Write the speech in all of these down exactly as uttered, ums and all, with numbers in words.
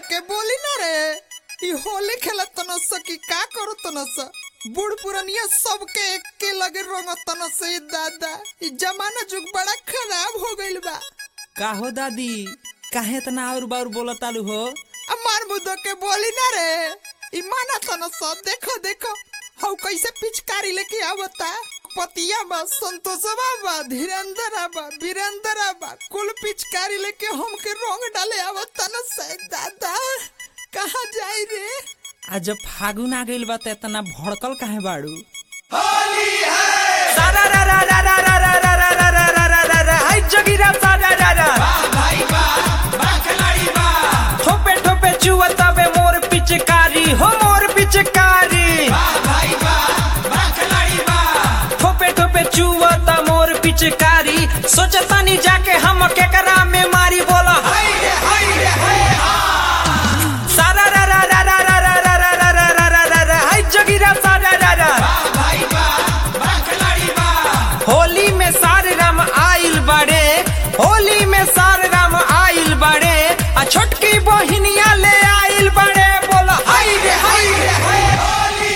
के बोली ना रे ई होली खेलत तनस की का करो तनस बूढ़ पुरानिया सबके एक के लगे रंग तनस दादा ई जमाना जुग बड़ा खराब हो गइल बा। का हो दादी काहे इतना और बार बोलतालू हो? अमार मुद्दो के बोली ना रे ई माना तनस देखो देखो हौ कैसे पिचकारी लेके आवता पतिया बा संतोषवा बा धीरेंद्र बा वीरेंद्र बा कुल पिचकारी लेके हमके रंग डाले आवता न से दादा कहाँ जाई रे? आज जब फागुन आ गइल बा त इतना भड़कल काहे बाड़ू? होली है सारा रा रा रा रा रा रा रा रा रा रा रा रा रा हाय जगीरा सारा रा रा वाह भाई वाह वाह खिलाड़ी वाह ठोपे ठोपे चुवता बे मोर पिचकारी हो मोर पिचकारी वाह भाई वाह वाह खिलाड़ी वाह ठोपे ठोपे चुवता मोर पिचकारी सोचता नहीं जाके हम केकरा में मारी बोला हाय रे हाय रे हाय सारा रा रा रा रा रा रा रा रा रा रा रा रा रा हाय जगीरा सारा रा रा वाह भाई वाह वाह खिलाड़ी वाह होली में सारे राम आइल बड़े होली में सारे राम आइल बड़े आ छोटकी बहिनिया ले आइल बड़े बोला हाय रे हाय रे हाय होली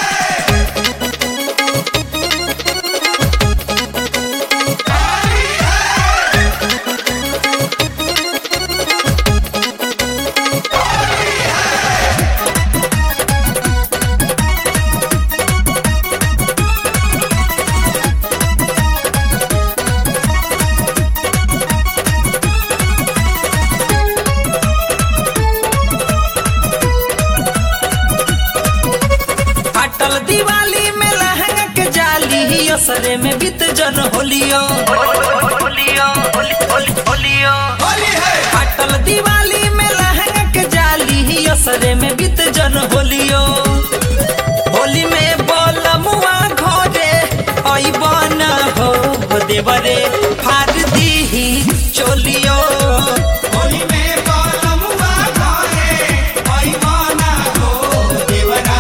दिवाली में लहंगा के जाली असरे में बीत जन होलियो होलियो होलियो होली है अटल दिवाली में लहंगा के जाली असरे में बीत जन होलियो होली में बोल मुआ घोरे आई बना हो देवरे फाड़ दी चोलियो होली में बोल मुआ घोरे आई बना हो देवरा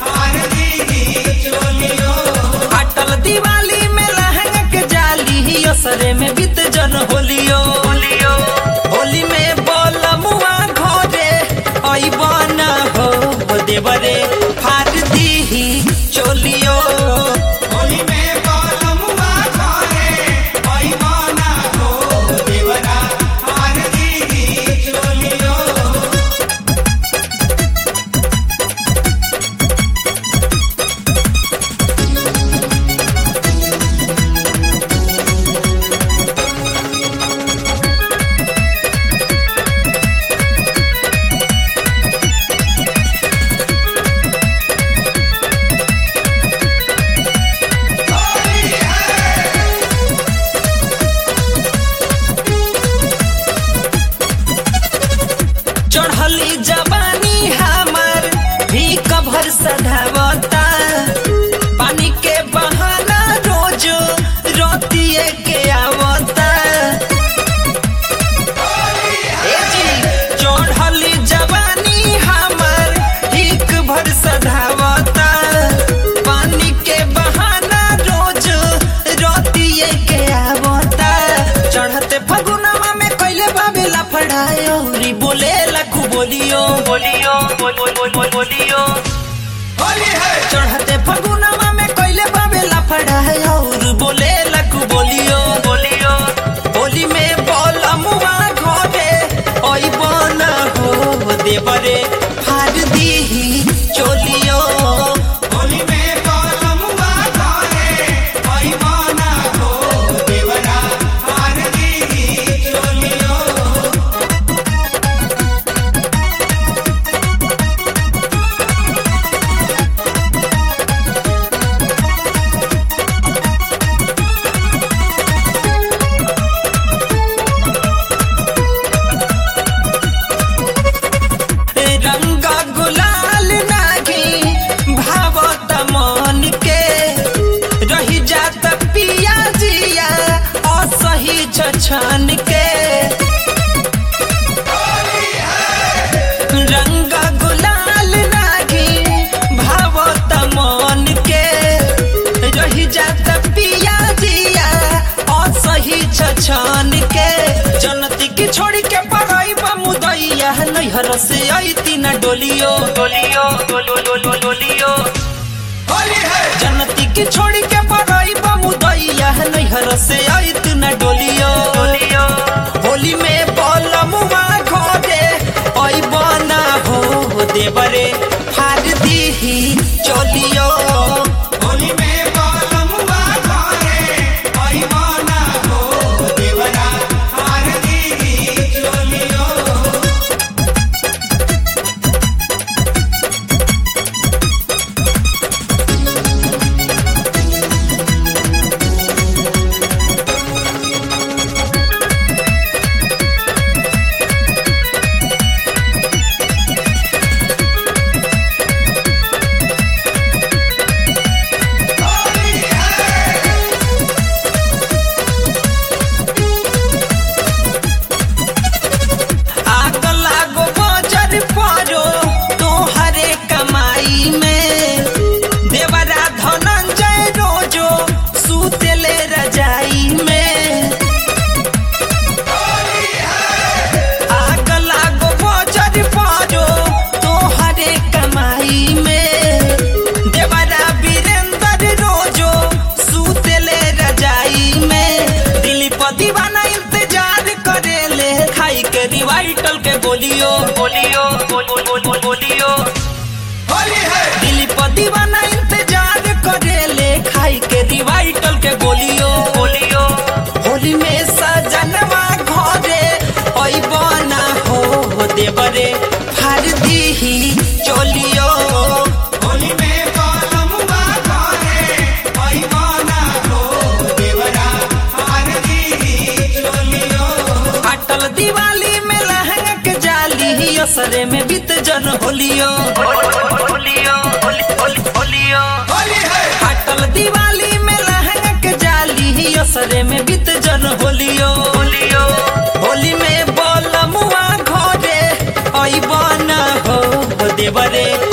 अटल दिवाली में लहंगा के जाली असरे में बीत जन होलियो होलियो होली में बोल मुआ घोरे आई बना हो देवरे फाड़ दी चोलियो होली में बोल मुआ घोरे आई बना हो देवरा फाड़ दी चोलियो चढ़ली जवानी हमर भी कभर सधावता पानी के बहाना रोज रोतिए के आवता ए जी चढ़ली जवानी हमर ठीक भर सधावता पानी के बहाना रोज रोतिए के आवता चढ़ते फगुनवा में कइले बाबे लफड़ायो री बोले बोलियो बोलियो बोल बोल बोल बोल बोलियो होली है चढ़ते फगुनवा में कइले बाबे लफड़ा है और बोले लकु बोलियो बोलियो होली में बोल मुआ घोरे ओई बना हो देवरे फाड़ दी चोलियो होली में बोल मुआ घोरे ओई बना हो देवरा फाड़ दी चोलियो नैहर से आईती न डोलियो डोलियो डोलियो जनती के छोड़ी के पढ़ाई बमुदैया नैहर से आईती न डोलियो होली में बलमुआ घरे ओई बना हो देवरे फाड़ दीही चलियो होली में बलमुआ घरे ओई बना हो देवरा फाड़ दीही चलियो। रिवाइटल के बोलियो बोलियो बोल बोल बोल बोल बोलियो होली है दिल पर दीवाना इंतजार करे ले खाई के रिवाइटल के बोलियो बोलियो होली में सजनवा घरे ओई बना हो देवरे फाड़ दीही चलियो होली में बलमुआ घरे ओई बना हो देवरा फाड़ दीही चलियो। अटल दिवाली असरे में बीत जन होलियो होलियो होलियो अटल दिवाली में लहंगा के जाली असरे में बीत जन होलियो होलियो होली में बलमुआ घरे ओई बना हो देवरे